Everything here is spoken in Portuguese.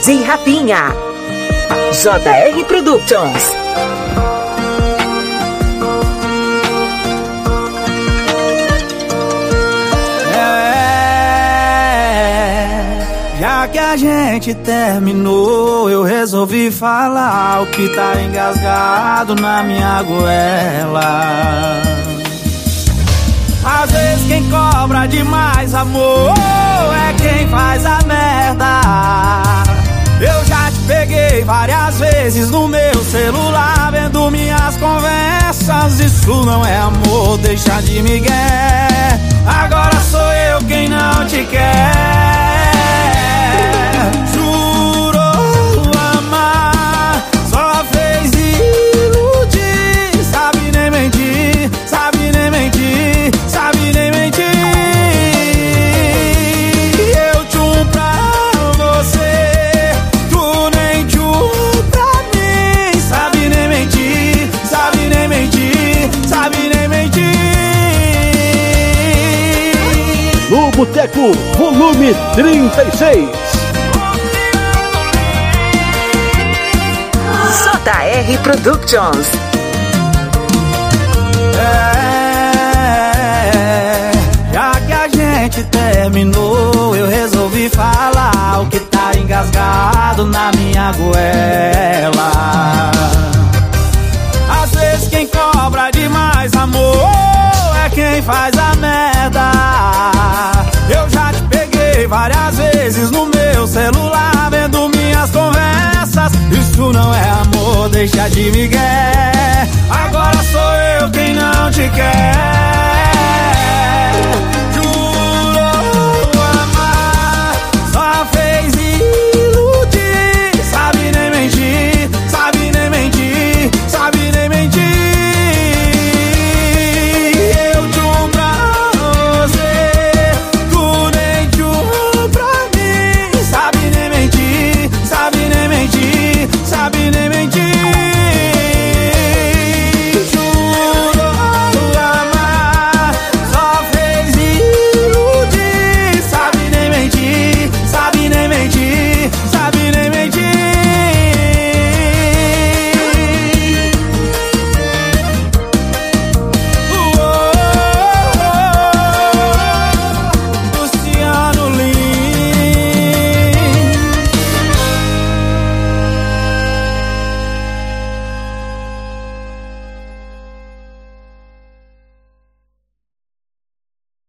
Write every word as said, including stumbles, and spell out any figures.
de Rapinha. J R Productions. Já que a gente terminou, eu resolvi falar o que tá engasgado na minha goela. Às vezes quem cobra demais amor é quem faz a merda. Eu já te peguei várias vezes no meu celular, vendo minhas conversas. Isso não é amor, deixa de migué. Agora sou eu quem não te quer. Jurou amar, só fez iludir. Sabe nem mentir, sabe nem mentir, sabe nem mentir. Eu tchum pra você, tu nem tchum pra mim. Sabe nem mentir, sabe nem mentir, sabe nem mentir. No Boteco, volume trinta e seis. J R Productions. É, já que a gente terminou, eu resolvi falar o que tá engasgado na minha goela. Às vezes quem cobra demais amor é quem faz a merda. Eu já te peguei várias vezes no meu celular, vendo minhas conversas. Isso não é amor, deixa de migué. Agora sou eu quem não te quer.